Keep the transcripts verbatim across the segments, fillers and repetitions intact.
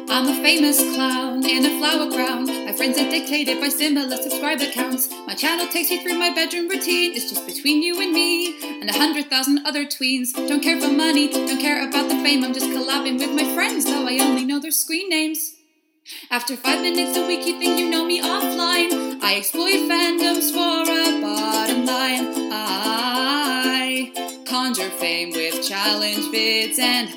I'm a famous clown in a flower crown. My friends are dictated by similar subscriber counts. My channel takes you through my bedroom routine. It's just between you and me and a hundred thousand other tweens. Don't care for money, don't care about the fame. I'm just collabing with my friends, though I only know their screen names. After five minutes a week, you think you know me offline. I exploit fandoms for a bottom line. I conjure fame with challenge vids, and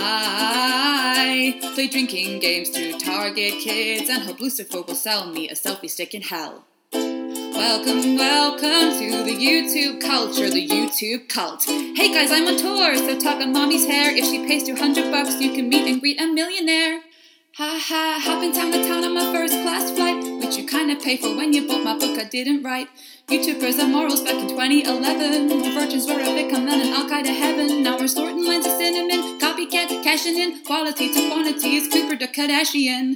I play drinking games to target kids and hope Lucifer will sell me a selfie stick in hell. Welcome, welcome to the YouTube culture, the YouTube cult. Hey guys, I'm on tour, so talk on mommy's hair. If she pays two hundred bucks, you can meet and greet a millionaire. Ha ha, hopping town to town on my first class flight, which you kinda pay for when you bought my book I didn't write. YouTubers and morals back in twenty eleven, when virgins were a bit come and Al-Qaeda heaven. Now we're sorting lines of cinnamon, copycat, cashing in, quality to quantity is Cooper the Kardashian.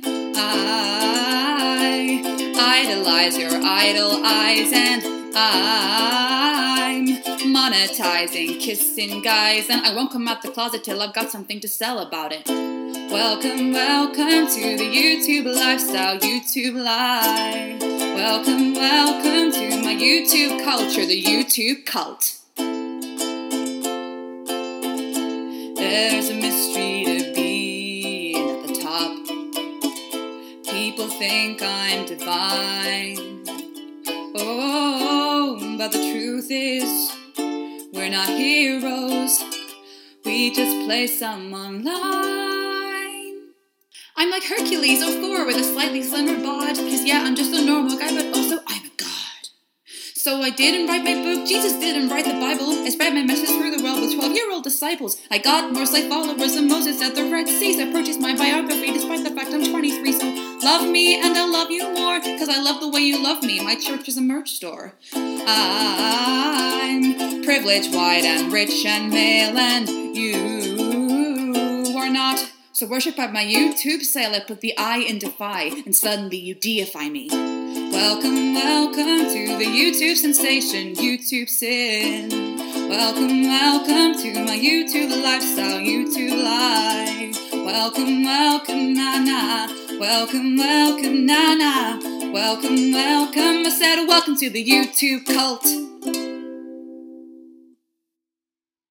I idolize your idol eyes, and I'm monetizing kissing guys, and I won't come out the closet till I've got something to sell about it. Welcome, welcome to the YouTube lifestyle, YouTube life. Welcome, welcome to my YouTube culture, the YouTube cult. There's a mystery to being at the top. People think I'm divine. Oh, but the truth is, we're not heroes. We just play some online. I'm like Hercules or Thor with a slightly slimmer bod, because yeah, I'm just a normal guy, but also I'm a god. So I didn't write my book, Jesus didn't write the Bible. I spread my message through the world with twelve-year-old disciples. I got more slave followers than Moses at the Red Sea. So I purchased my biography despite the fact I'm twenty-three. So love me and I'll love you more, because I love the way you love me. My church is a merch store. I'm privileged, white and rich and male, and you are not. So worship at my YouTube sale, I put the I in defy, and suddenly you deify me. Welcome, welcome to the YouTube sensation, YouTube sin. Welcome, welcome to my YouTube lifestyle, YouTube life. Welcome, welcome, na-na. Welcome, welcome, na-na. Welcome, welcome, I said welcome to the YouTube cult.